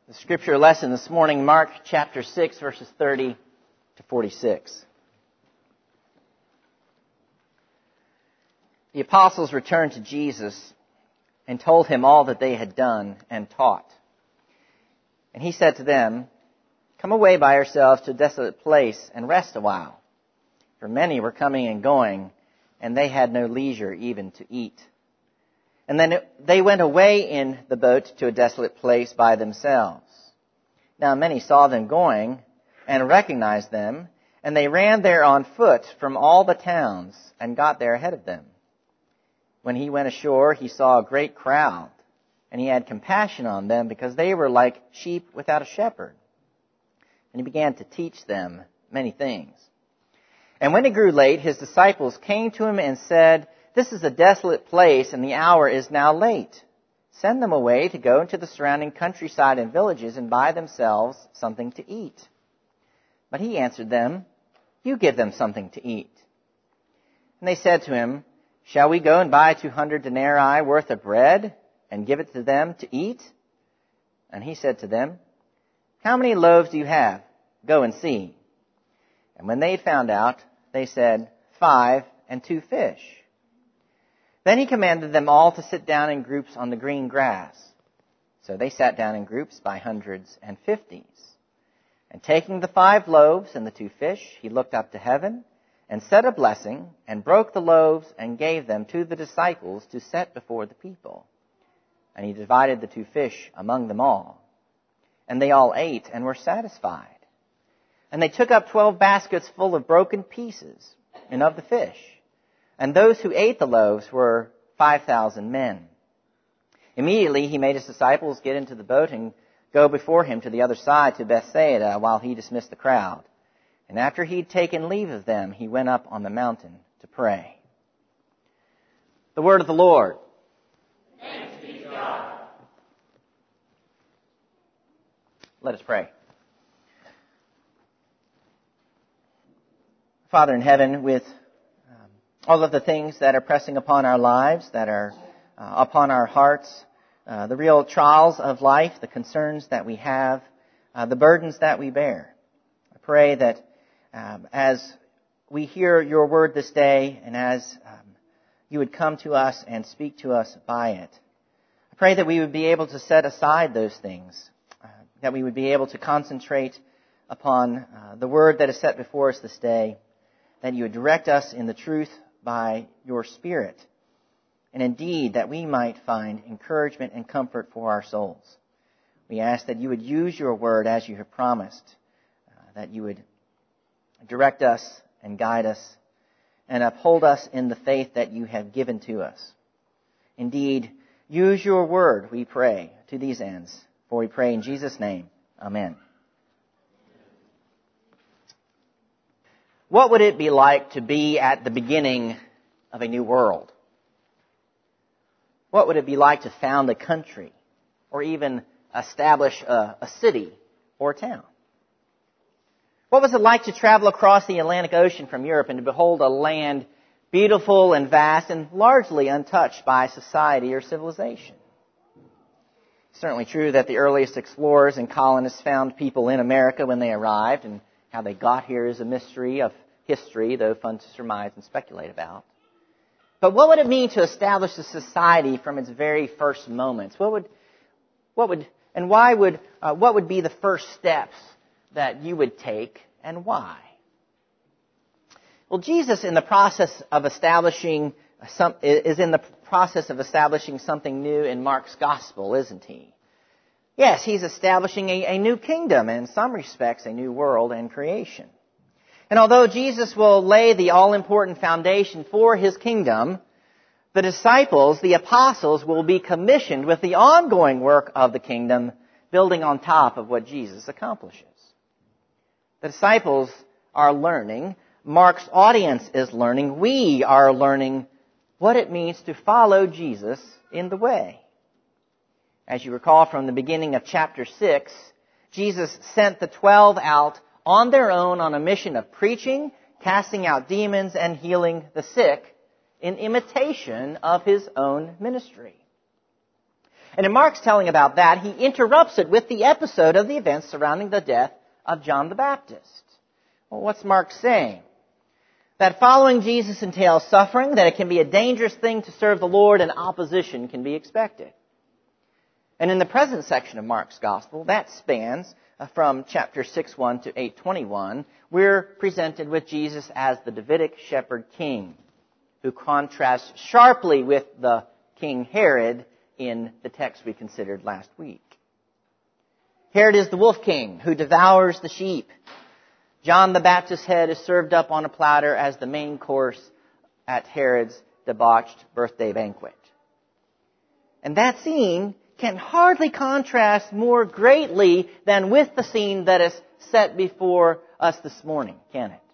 The scripture lesson this morning, Mark chapter 6, verses 30 to 46. The apostles returned to Jesus and told him all that they had done and taught. And he said to them, "Come away by yourselves to a desolate place and rest a while." For many were coming and going, and they had no leisure even to eat. And then they went away in the boat to a desolate place by themselves. Now many saw them going and recognized them, and they ran there on foot from all the towns and got there ahead of them. When he went ashore, he saw a great crowd, and he had compassion on them because they were like sheep without a shepherd. And he began to teach them many things. And when it grew late, his disciples came to him and said, "This is a desolate place, and the hour is now late. Send them away to go into the surrounding countryside and villages and buy themselves something to eat." But he answered them, "You give them something to eat." And they said to him, "Shall we go and buy 200 denarii worth of bread and give it to them to eat?" And he said to them, "How many loaves do you have? Go and see." And when they found out, they said, 5 and 2 fish. Then he commanded them all to sit down in groups on the green grass. So they sat down in groups by hundreds and fifties. And taking the 5 loaves and the 2 fish, he looked up to heaven and said a blessing and broke the loaves and gave them to the disciples to set before the people. And he divided the 2 fish among them all. And they all ate and were satisfied. And they took up 12 baskets full of broken pieces and of the fish. And those who ate the loaves were 5,000 men. Immediately he made his disciples get into the boat and go before him to the other side to Bethsaida while he dismissed the crowd. And after he'd taken leave of them, he went up on the mountain to pray. The word of the Lord. Thanks be to God. Let us pray. Father in heaven, with all of the things that are pressing upon our lives, that are upon our hearts, the real trials of life, the concerns that we have, the burdens that we bear. I pray that as we hear your word this day and as you would come to us and speak to us by it, I pray that we would be able to set aside those things, that we would be able to concentrate upon the word that is set before us this day, that you would direct us in the truth by your Spirit, and indeed that we might find encouragement and comfort for our souls. We ask that you would use your word as you have promised, that you would direct us and guide us and uphold us in the faith that you have given to us. Indeed, use your word, we pray, to these ends, for we pray in Jesus' name. Amen. What would it be like to be at the beginning of a new world? What would it be like to found a country or even establish a city or a town? What was it like to travel across the Atlantic Ocean from Europe and to behold a land beautiful and vast and largely untouched by society or civilization? It's certainly true that the earliest explorers and colonists found people in America when they arrived, and how they got here is a mystery of history, though fun to surmise and speculate about. But what would it mean to establish a society from its very first moments? What would be the first steps that you would take, and why? Well, Jesus is in the process of establishing something new in Mark's gospel, isn't he? Yes, he's establishing a new kingdom, and in some respects, a new world and creation. And although Jesus will lay the all-important foundation for his kingdom, the disciples, the apostles, will be commissioned with the ongoing work of the kingdom, building on top of what Jesus accomplishes. The disciples are learning. Mark's audience is learning. We are learning what it means to follow Jesus in the way. As you recall from the beginning of chapter 6, Jesus sent the 12 out on their own on a mission of preaching, casting out demons, and healing the sick in imitation of his own ministry. And in Mark's telling about that, he interrupts it with the episode of the events surrounding the death of John the Baptist. Well, what's Mark saying? That following Jesus entails suffering, that it can be a dangerous thing to serve the Lord, and opposition can be expected. And in the present section of Mark's Gospel, that spans from chapter 6:1 to 8:21, we're presented with Jesus as the Davidic shepherd king, who contrasts sharply with the King Herod in the text we considered last week. Herod is the wolf king who devours the sheep. John the Baptist's head is served up on a platter as the main course at Herod's debauched birthday banquet. And that scene can hardly contrast more greatly than with the scene that is set before us this morning, can it?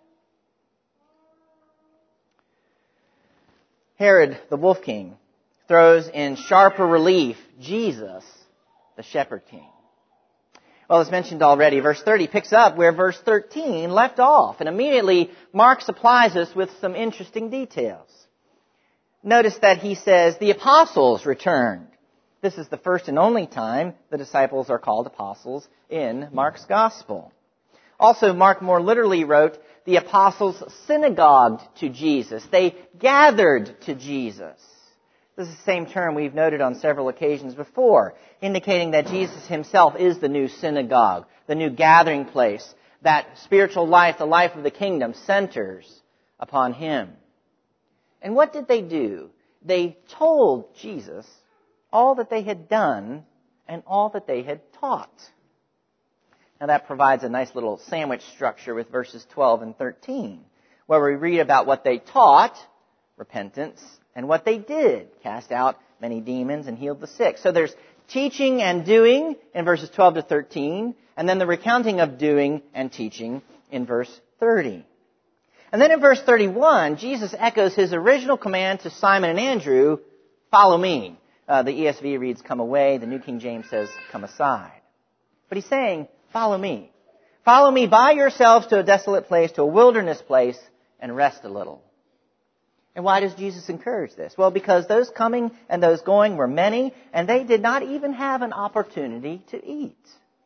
Herod, the wolf king, throws in sharper relief Jesus, the shepherd king. Well, as mentioned already, verse 30 picks up where verse 13 left off, and immediately Mark supplies us with some interesting details. Notice that he says, the apostles returned. This is the first and only time the disciples are called apostles in Mark's gospel. Also, Mark more literally wrote, the apostles synagogued to Jesus. They gathered to Jesus. This is the same term we've noted on several occasions before, indicating that Jesus himself is the new synagogue, the new gathering place, that spiritual life, the life of the kingdom, centers upon him. And what did they do? They told Jesus all that they had done and all that they had taught. Now that provides a nice little sandwich structure with verses 12 and 13, where we read about what they taught, repentance, and what they did, cast out many demons and healed the sick. So there's teaching and doing in verses 12 to 13, and then the recounting of doing and teaching in verse 30. And then in verse 31, Jesus echoes his original command to Simon and Andrew, follow me. The ESV reads, come away. The New King James says, come aside. But he's saying, follow me. Follow me by yourselves to a desolate place, to a wilderness place, and rest a little. And why does Jesus encourage this? Well, because those coming and those going were many, and they did not even have an opportunity to eat.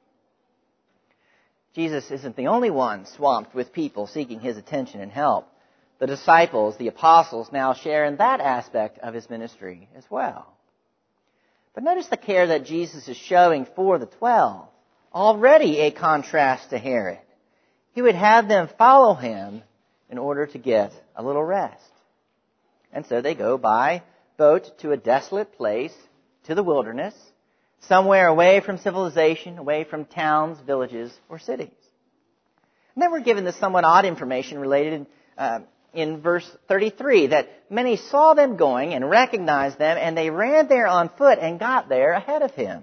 Jesus isn't the only one swamped with people seeking his attention and help. The disciples, the apostles, now share in that aspect of his ministry as well. But notice the care that Jesus is showing for the 12. Already a contrast to Herod. He would have them follow him in order to get a little rest. And so they go by boat to a desolate place, to the wilderness, somewhere away from civilization, away from towns, villages, or cities. And then we're given this somewhat odd information related in verse 33, that many saw them going and recognized them, and they ran there on foot and got there ahead of him.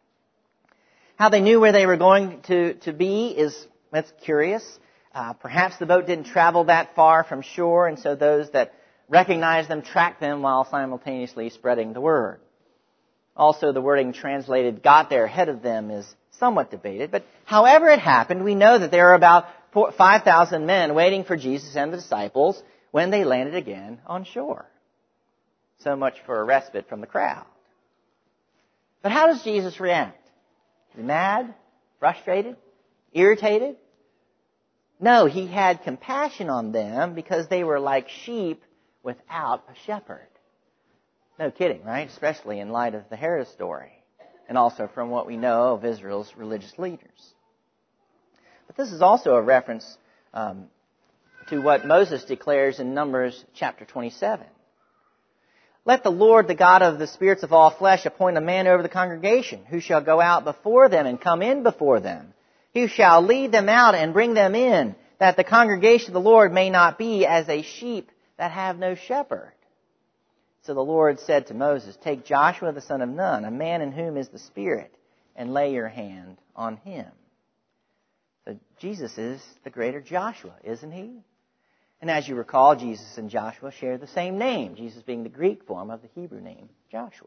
How they knew where they were going to be that's curious. Perhaps the boat didn't travel that far from shore, and so those that recognized them tracked them while simultaneously spreading the word. Also, the wording translated got there ahead of them is somewhat debated, but however it happened, we know that there were about 5,000 men waiting for Jesus and the disciples when they landed again on shore. So much for a respite from the crowd. But how does Jesus react? Is he mad? Frustrated? Irritated? No, he had compassion on them because they were like sheep without a shepherd. No kidding, right? Especially in light of the Herod story, and also from what we know of Israel's religious leaders. But this is also a reference to what Moses declares in Numbers chapter 27. Let the Lord, the God of the spirits of all flesh, appoint a man over the congregation, who shall go out before them and come in before them, who shall lead them out and bring them in, that the congregation of the Lord may not be as a sheep that have no shepherd. So the Lord said to Moses, take Joshua the son of Nun, a man in whom is the Spirit, and lay your hand on him. So Jesus is the greater Joshua, isn't he? And as you recall, Jesus and Joshua share the same name, Jesus being the Greek form of the Hebrew name, Joshua.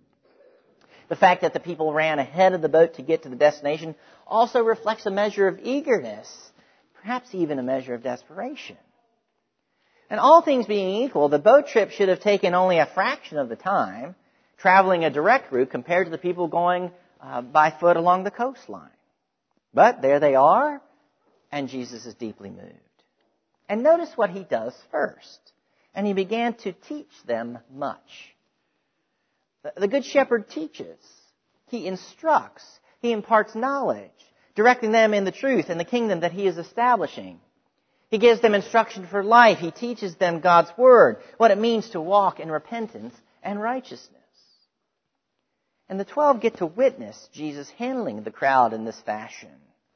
The fact that the people ran ahead of the boat to get to the destination also reflects a measure of eagerness, perhaps even a measure of desperation. And all things being equal, the boat trip should have taken only a fraction of the time, traveling a direct route compared to the people going by foot along the coastline. But there they are, and Jesus is deeply moved. And notice what he does first. And he began to teach them much. The Good Shepherd teaches. He instructs. He imparts knowledge, directing them in the truth and the kingdom that he is establishing. He gives them instruction for life. He teaches them God's Word, what it means to walk in repentance and righteousness. And the 12 get to witness Jesus handling the crowd in this fashion.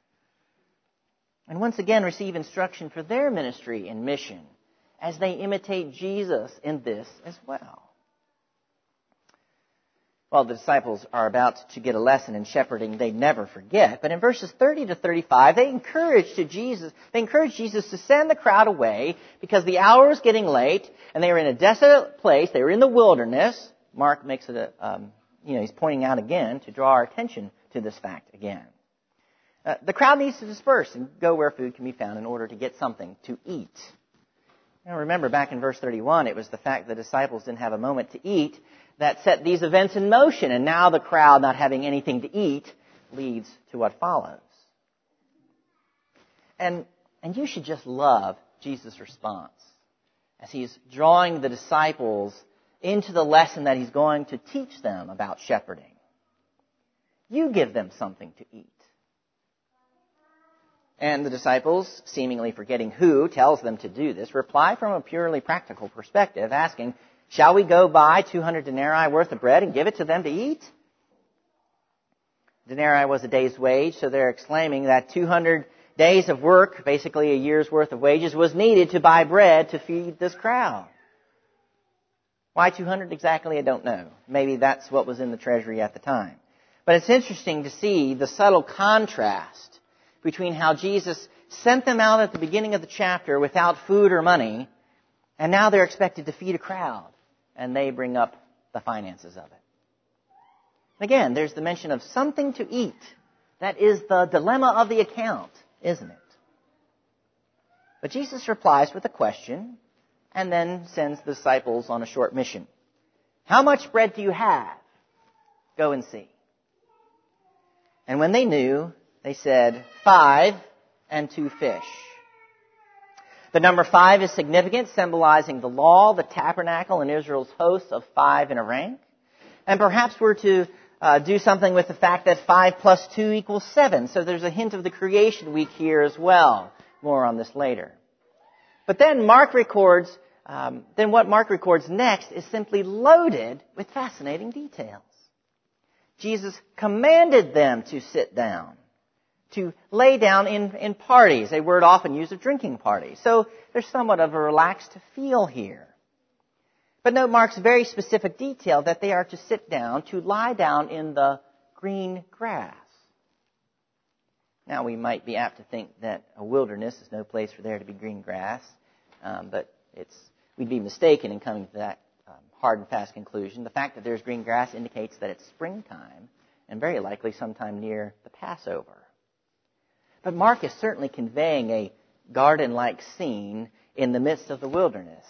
And once again receive instruction for their ministry and mission as they imitate Jesus in this as well. Well, the disciples are about to get a lesson in shepherding they never forget. But in verses 30 to 35, they encourage Jesus to send the crowd away because the hour was getting late and they were in a desolate place. They were in the wilderness. Mark makes it he's pointing out again to draw our attention to this fact again. The crowd needs to disperse and go where food can be found in order to get something to eat. Now remember, back in verse 31, it was the fact that the disciples didn't have a moment to eat that set these events in motion. And now the crowd not having anything to eat leads to what follows. And you should just love Jesus' response as he's drawing the disciples into the lesson that he's going to teach them about shepherding. You give them something to eat. And the disciples, seemingly forgetting who tells them to do this, reply from a purely practical perspective, asking, "Shall we go buy 200 denarii worth of bread and give it to them to eat?" Denarii was a day's wage, so they're exclaiming that 200 days of work, basically a year's worth of wages, was needed to buy bread to feed this crowd. Why 200 exactly, I don't know. Maybe that's what was in the treasury at the time. But it's interesting to see the subtle contrast between how Jesus sent them out at the beginning of the chapter without food or money, and now they're expected to feed a crowd, and they bring up the finances of it. Again, there's the mention of something to eat. That is the dilemma of the account, isn't it? But Jesus replies with a question, and then sends the disciples on a short mission. "How much bread do you have? Go and see." And when they knew, they said, 5 and 2 fish. The number 5 is significant, symbolizing the law, the tabernacle, and Israel's host of 5 in a rank. And perhaps we're to do something with the fact that 5 plus 2 equals 7. So there's a hint of the creation week here as well. More on this later. But then what Mark records next is simply loaded with fascinating details. Jesus commanded them to sit down, to lay down in parties, a word often used of drinking parties. So there's somewhat of a relaxed feel here. But note Mark's very specific detail that they are to sit down, to lie down in the green grass. Now we might be apt to think that a wilderness is no place for there to be green grass, but we'd be mistaken in coming to that hard and fast conclusion. The fact that there's green grass indicates that it's springtime, and very likely sometime near the Passover. But Mark is certainly conveying a garden-like scene in the midst of the wilderness.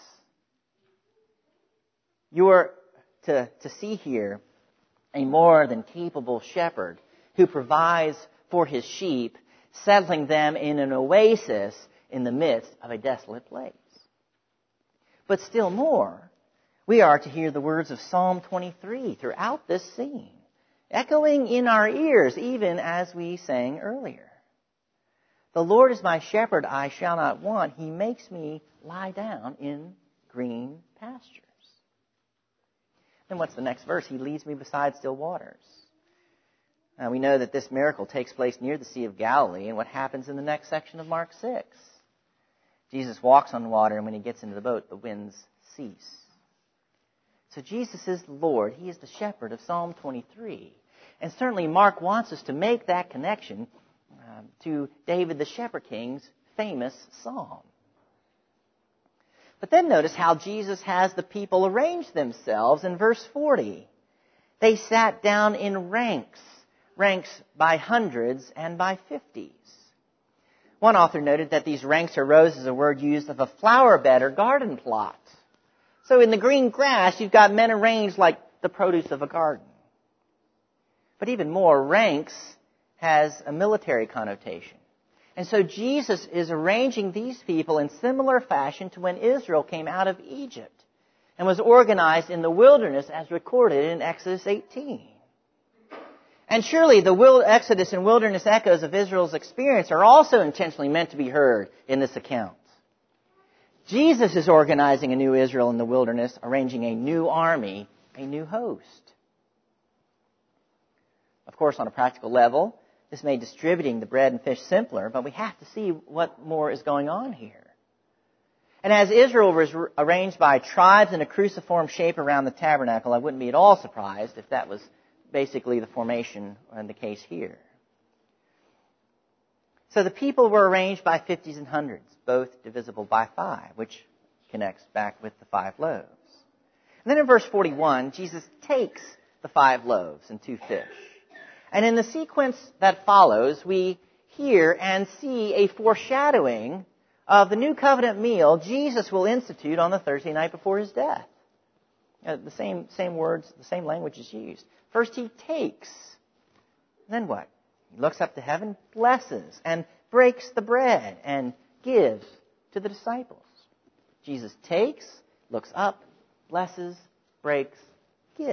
You are to see here a more than capable shepherd who provides for his sheep, settling them in an oasis in the midst of a desolate place. But still more, we are to hear the words of Psalm 23 throughout this scene, echoing in our ears even as we sang earlier. "The Lord is my shepherd, I shall not want. He makes me lie down in green pastures." Then what's the next verse? "He leads me beside still waters." Now we know that this miracle takes place near the Sea of Galilee, and what happens in the next section of Mark 6? Jesus walks on water, and when he gets into the boat, the winds cease. So Jesus is the Lord. He is the shepherd of Psalm 23. And certainly Mark wants us to make that connection to David the Shepherd King's famous psalm. But then notice how Jesus has the people arrange themselves in verse 40. They sat down in ranks by hundreds and by 50s. One author noted that these ranks or rows is a word used of a flower bed or garden plot. So in the green grass, you've got men arranged like the produce of a garden. But even more, ranks has a military connotation. And so Jesus is arranging these people in similar fashion to when Israel came out of Egypt and was organized in the wilderness as recorded in Exodus 18. And surely the Exodus and wilderness echoes of Israel's experience are also intentionally meant to be heard in this account. Jesus is organizing a new Israel in the wilderness, arranging a new army, a new host. Of course, on a practical level, this made distributing the bread and fish simpler, but we have to see what more is going on here. And as Israel was arranged by tribes in a cruciform shape around the tabernacle, I wouldn't be at all surprised if that was basically the formation and the case here. So the people were arranged by 50s and hundreds, both divisible by 5, which connects back with the 5 loaves. And then in verse 41, Jesus takes the 5 loaves and 2 fish. And in the sequence that follows, we hear and see a foreshadowing of the new covenant meal Jesus will institute on the Thursday night before his death. The same words, the same language is used. First he takes. Then what? He looks up to heaven, blesses, and breaks the bread and gives to the disciples. Jesus takes, looks up, blesses, breaks, gives.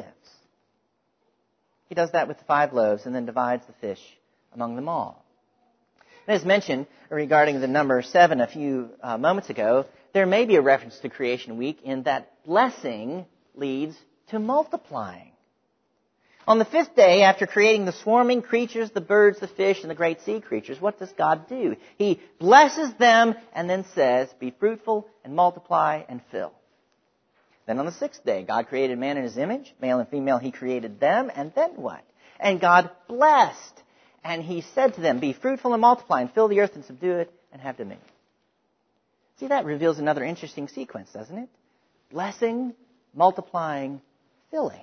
He does that with the 5 loaves and then divides the fish among them all. And as mentioned regarding the number 7 a few moments ago, there may be a reference to Creation Week in that blessing leads to multiplying. On the 5th day, after creating the swarming creatures, the birds, the fish, and the great sea creatures, what does God do? He blesses them and then says, "Be fruitful and multiply and fill." Then on the 6th day, God created man in his image. Male and female, he created them. And then what? And God blessed. And he said to them, "Be fruitful and multiply and fill the earth and subdue it and have dominion." See, that reveals another interesting sequence, doesn't it? Blessing, multiplying, filling.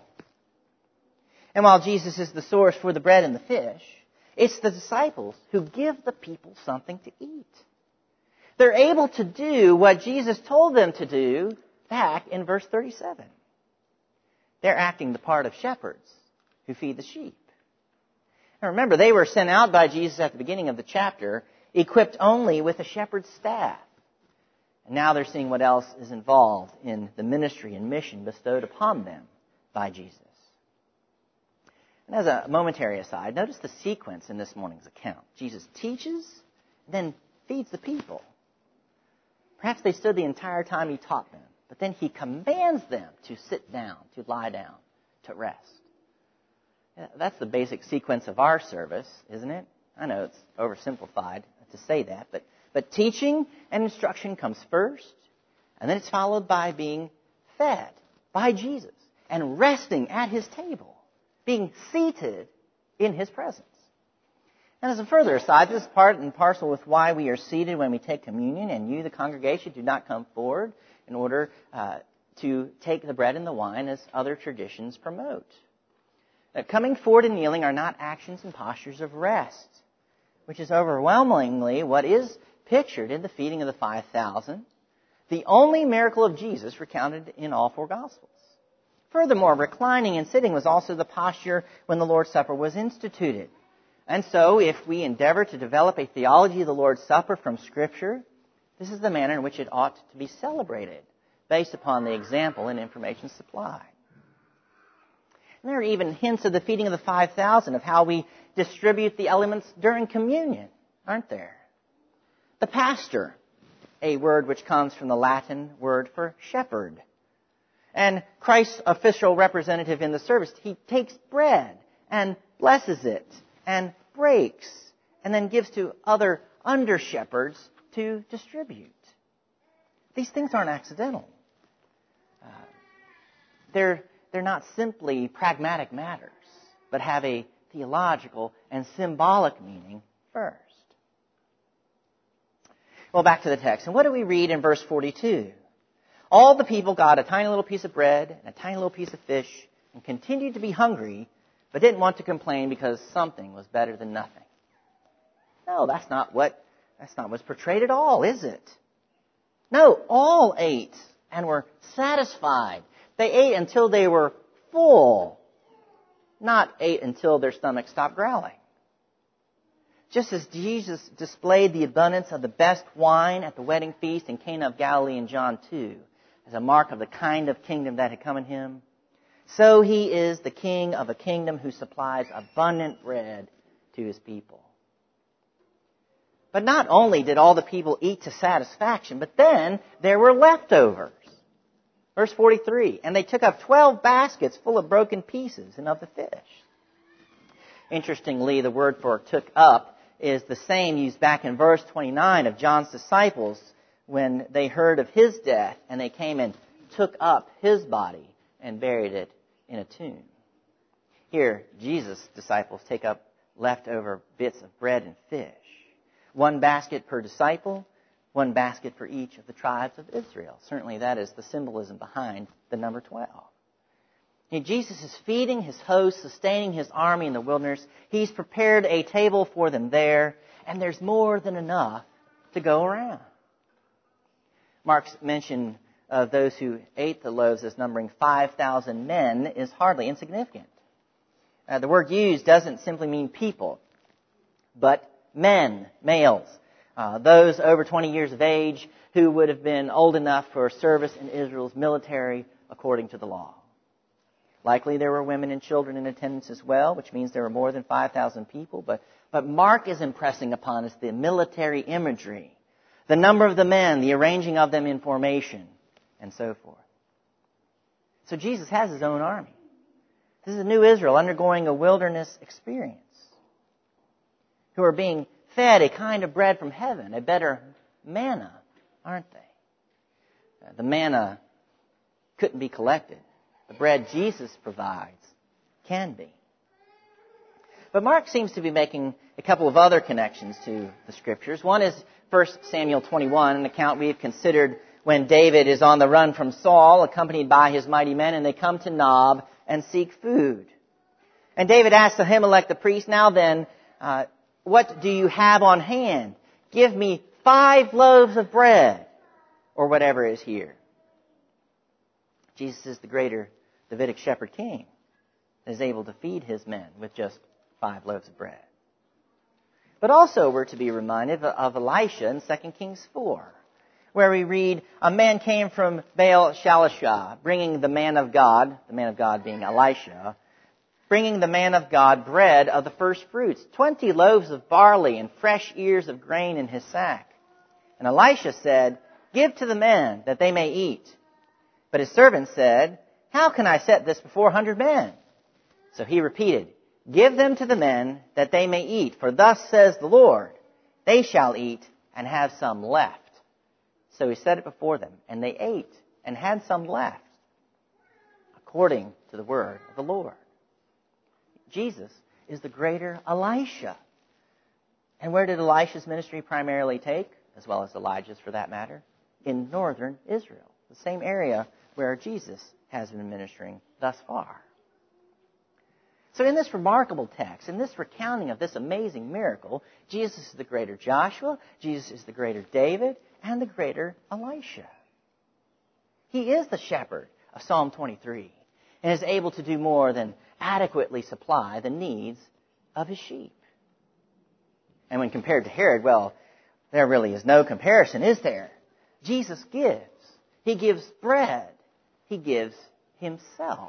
And while Jesus is the source for the bread and the fish, it's the disciples who give the people something to eat. They're able to do what Jesus told them to do back in verse 37. They're acting the part of shepherds who feed the sheep. Now remember, they were sent out by Jesus at the beginning of the chapter, equipped only with a shepherd's staff. And now they're seeing what else is involved in the ministry and mission bestowed upon them by Jesus. And as a momentary aside, notice the sequence in this morning's account. Jesus teaches, then feeds the people. Perhaps they stood the entire time he taught them, but then he commands them to sit down, to lie down, to rest. That's the basic sequence of our service, isn't it? I know it's oversimplified to say that, but teaching and instruction comes first, and then it's followed by being fed by Jesus and resting at his table, being seated in his presence. And as a further aside, this is part and parcel with why we are seated when we take communion, and you, the congregation, do not come forward in order to take the bread and the wine as other traditions promote. Coming forward and kneeling are not actions and postures of rest, which is overwhelmingly what is pictured in the feeding of the 5,000, the only miracle of Jesus recounted in all 4 Gospels. Furthermore, reclining and sitting was also the posture when the Lord's Supper was instituted. And so, if we endeavor to develop a theology of the Lord's Supper from Scripture, this is the manner in which it ought to be celebrated, based upon the example and information supplied. And there are even hints of the feeding of the 5,000 of how we distribute the elements during communion, aren't there? The pastor, a word which comes from the Latin word for shepherd. And Christ's official representative in the service, he takes bread and blesses it and breaks and then gives to other under-shepherds to distribute. These things aren't accidental. They're not simply pragmatic matters, but have a theological and symbolic meaning first. Well, back to the text. And what do we read in verse 42? All the people got a tiny little piece of bread and a tiny little piece of fish and continued to be hungry, but didn't want to complain because something was better than nothing. No, that's not what's portrayed at all, is it? No, all ate and were satisfied. They ate until they were full, not ate until their stomachs stopped growling. Just as Jesus displayed the abundance of the best wine at the wedding feast in Cana of Galilee in John 2 as a mark of the kind of kingdom that had come in him, so he is the king of a kingdom who supplies abundant bread to his people. But not only did all the people eat to satisfaction, but then there were leftovers. Verse 43, and they took up 12 baskets full of broken pieces and of the fish. Interestingly, the word for took up is the same used back in verse 29 of John's disciples when they heard of his death and they came and took up his body and buried it in a tomb. Here, Jesus' disciples take up leftover bits of bread and fish. 1 basket per disciple, 1 basket for each of the tribes of Israel. Certainly that is the symbolism behind the number 12. Jesus is feeding his hosts, sustaining his army in the wilderness. He's prepared a table for them there, and there's more than enough to go around. Mark's mention of those who ate the loaves as numbering 5,000 men is hardly insignificant. The word used doesn't simply mean people, but men, males, those over 20 years of age who would have been old enough for service in Israel's military according to the law. Likely there were women and children in attendance as well, which means there were more than 5,000 people. But Mark is impressing upon us the military imagery, the number of the men, the arranging of them in formation, and so forth. So Jesus has his own army. This is a new Israel undergoing a wilderness experience, who are being fed a kind of bread from heaven, a better manna, aren't they? The manna couldn't be collected. The bread Jesus provides can be. But Mark seems to be making a couple of other connections to the Scriptures. One is 1 Samuel 21, an account we've considered when David is on the run from Saul, accompanied by his mighty men, and they come to Nob and seek food. And David asks Ahimelech the priest, now then, what do you have on hand? Give me 5 loaves of bread, or whatever is here. Jesus is the greater Davidic shepherd king that is able to feed his men with just 5 loaves of bread. But also we're to be reminded of Elisha in 2 Kings 4, where we read, a man came from Baal Shalishah, bringing the man of God being Elisha, bringing the man of God bread of the first fruits, 20 loaves of barley and fresh ears of grain in his sack. And Elisha said, give to the men that they may eat. But his servant said, how can I set this before 100 men? So he repeated, give them to the men that they may eat, for thus says the Lord, they shall eat and have some left. So he set it before them, and they ate and had some left, according to the word of the Lord. Jesus is the greater Elisha. And where did Elisha's ministry primarily take, as well as Elijah's for that matter? In northern Israel, the same area where Jesus has been ministering thus far. So in this remarkable text, in this recounting of this amazing miracle, Jesus is the greater Joshua, Jesus is the greater David, and the greater Elisha. He is the shepherd of Psalm 23 and is able to do more than adequately supply the needs of his sheep. And when compared to Herod, well, there really is no comparison, is there? Jesus gives. He gives bread. He gives himself.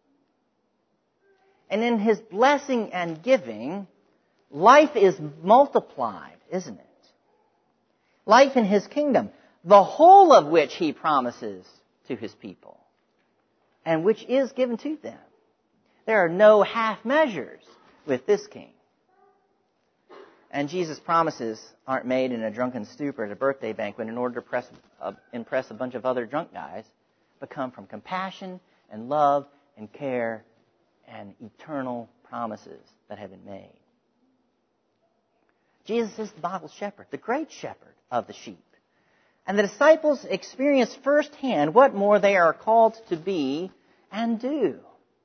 And in his blessing and giving, life is multiplied, isn't it? Life in his kingdom, the whole of which he promises to his people, and which is given to them. There are no half measures with this king. And Jesus' promises aren't made in a drunken stupor at a birthday banquet in order to impress a bunch of other drunk guys, but come from compassion and love and care and eternal promises that have been made. Jesus is the Bible shepherd, the great shepherd of the sheep. And the disciples experience firsthand what more they are called to be and do.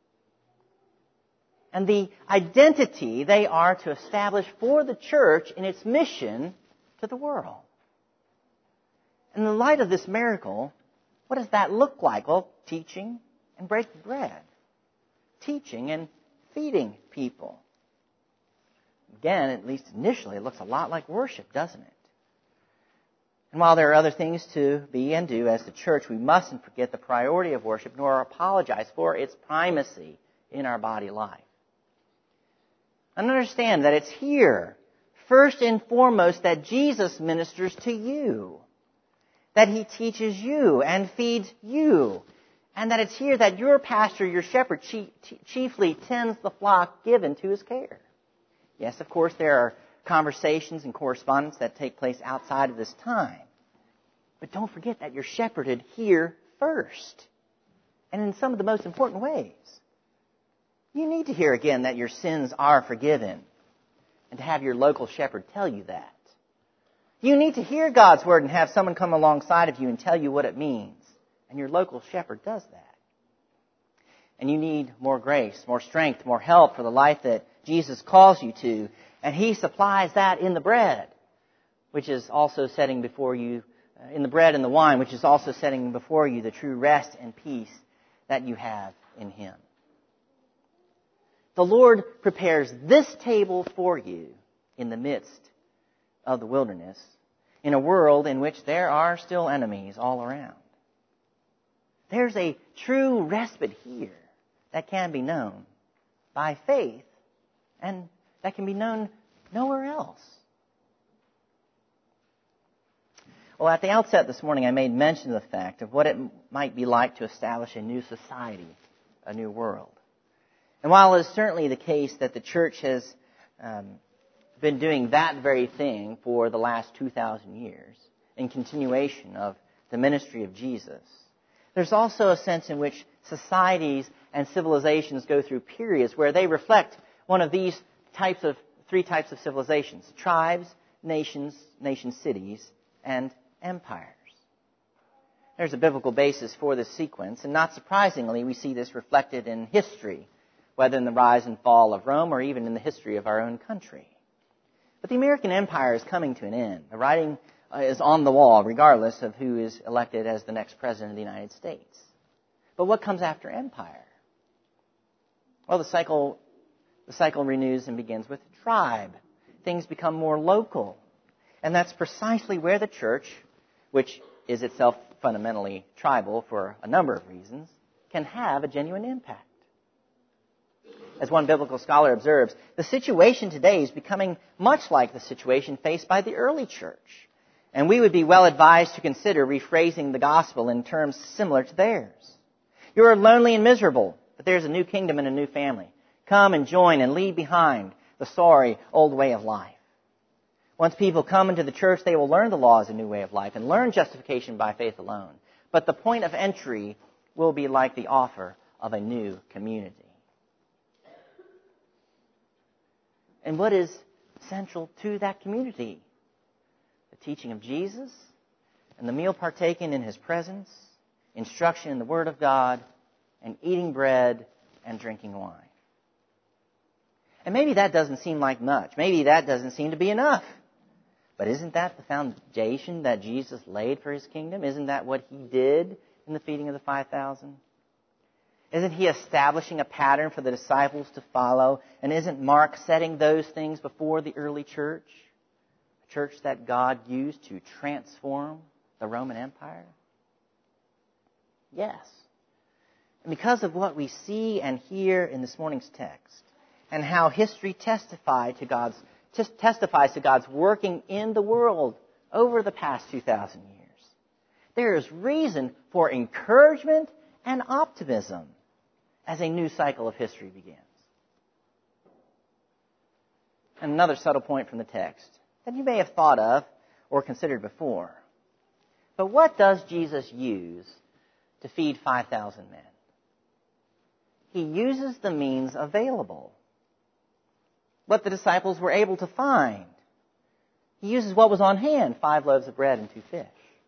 And the identity they are to establish for the church in its mission to the world. In the light of this miracle, what does that look like? Well, teaching and breaking bread. teaching and feeding people. Again, at least initially, it looks a lot like worship, doesn't it? And while there are other things to be and do as the church, we mustn't forget the priority of worship nor apologize for its primacy in our body life. And understand that it's here, first and foremost, that Jesus ministers to you, that He teaches you and feeds you, and that it's here that your pastor, your shepherd, chiefly tends the flock given to his care. Yes, of course, there are conversations and correspondence that take place outside of this time. But don't forget that you're shepherded here first, and in some of the most important ways. You need to hear again that your sins are forgiven, and to have your local shepherd tell you that. You need to hear God's word and have someone come alongside of you and tell you what it means, and your local shepherd does that. And you need more grace, more strength, more help for the life that Jesus calls you to, and He supplies that in the bread, which is also setting before you, in the bread and the wine, which is also setting before you the true rest and peace that you have in Him. The Lord prepares this table for you in the midst of the wilderness, in a world in which there are still enemies all around. There's a true respite here that can be known by faith, and that can be known nowhere else. Well, at the outset this morning, I made mention of the fact of what it might be like to establish a new society, a new world. And while it is certainly the case that the church has been doing that very thing for the last 2,000 years, in continuation of the ministry of Jesus, there's also a sense in which societies and civilizations go through periods where they reflect one of these three types of civilizations: tribes, nations, nation-cities, and empires. There's a biblical basis for this sequence, and not surprisingly, we see this reflected in history, whether in the rise and fall of Rome or even in the history of our own country. But the American empire is coming to an end. The writing is on the wall, regardless of who is elected as the next president of the United States. But what comes after empire? Well, the cycle renews and begins with tribe. Things become more local. And that's precisely where the church, which is itself fundamentally tribal for a number of reasons, can have a genuine impact. As one biblical scholar observes, the situation today is becoming much like the situation faced by the early church. And we would be well advised to consider rephrasing the gospel in terms similar to theirs. You are lonely and miserable, but there's a new kingdom and a new family. Come and join and leave behind the sorry old way of life. Once people come into the church, they will learn the law as a new way of life and learn justification by faith alone. But the point of entry will be like the offer of a new community. And what is central to that community? The teaching of Jesus and the meal partaken in His presence, instruction in the Word of God, and eating bread and drinking wine. And maybe that doesn't seem like much. Maybe that doesn't seem to be enough. But isn't that the foundation that Jesus laid for His kingdom? Isn't that what He did in the feeding of the 5,000? Isn't He establishing a pattern for the disciples to follow? And isn't Mark setting those things before the early church? A church that God used to transform the Roman Empire? Yes. And because of what we see and hear in this morning's text, and how history testifies to God's working in the world over the past 2,000 years, there is reason for encouragement and optimism as a new cycle of history begins. And another subtle point from the text that you may have thought of or considered before. But what does Jesus use to feed 5,000 men? He uses the means available. What the disciples were able to find. He uses what was on hand, 5 loaves of bread and 2 fish.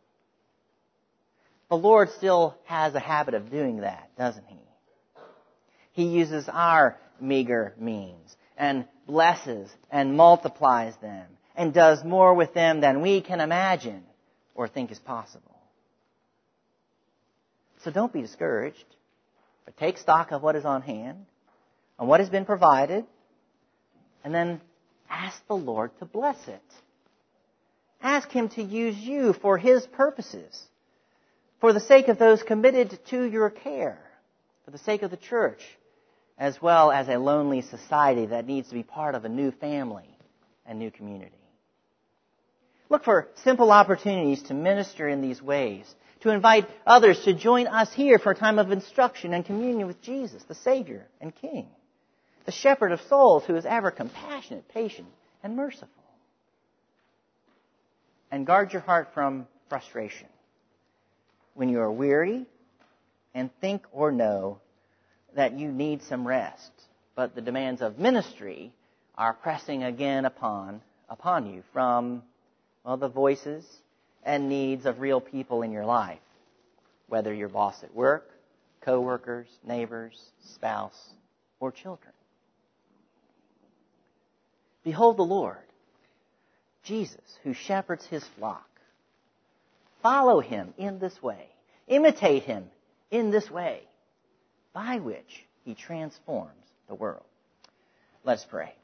The Lord still has a habit of doing that, doesn't He? He uses our meager means and blesses and multiplies them and does more with them than we can imagine or think is possible. So don't be discouraged, but take stock of what is on hand on what has been provided, and then ask the Lord to bless it. Ask Him to use you for His purposes, for the sake of those committed to your care, for the sake of the church, as well as a lonely society that needs to be part of a new family and new community. Look for simple opportunities to minister in these ways, to invite others to join us here for a time of instruction and communion with Jesus, the Savior and King, the shepherd of souls who is ever compassionate, patient, and merciful. And guard your heart from frustration when you are weary and think or know that you need some rest, but the demands of ministry are pressing again upon you from, the voices and needs of real people in your life, whether your boss at work, co-workers, neighbors, spouse, or children. Behold the Lord, Jesus, who shepherds His flock. Follow Him in this way. Imitate Him in this way, by which He transforms the world. Let's pray.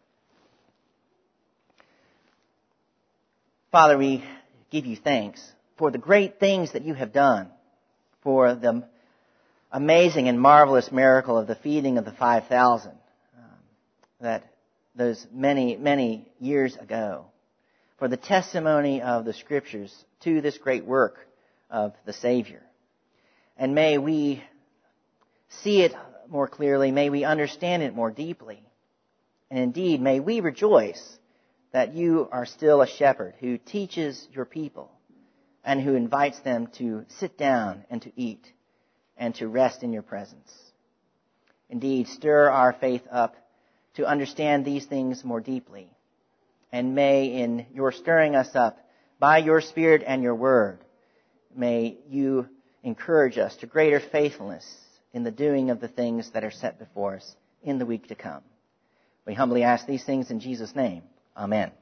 Father, we give You thanks for the great things that You have done, for the amazing and marvelous miracle of the feeding of the 5,000 that those many, many years ago, for the testimony of the Scriptures to this great work of the Savior. And may we see it more clearly, may we understand it more deeply, and indeed may we rejoice that You are still a shepherd who teaches Your people and who invites them to sit down and to eat and to rest in Your presence. Indeed, stir our faith up to understand these things more deeply. And may, in Your stirring us up by Your Spirit and Your Word, may You encourage us to greater faithfulness in the doing of the things that are set before us in the week to come. We humbly ask these things in Jesus' name. Amen.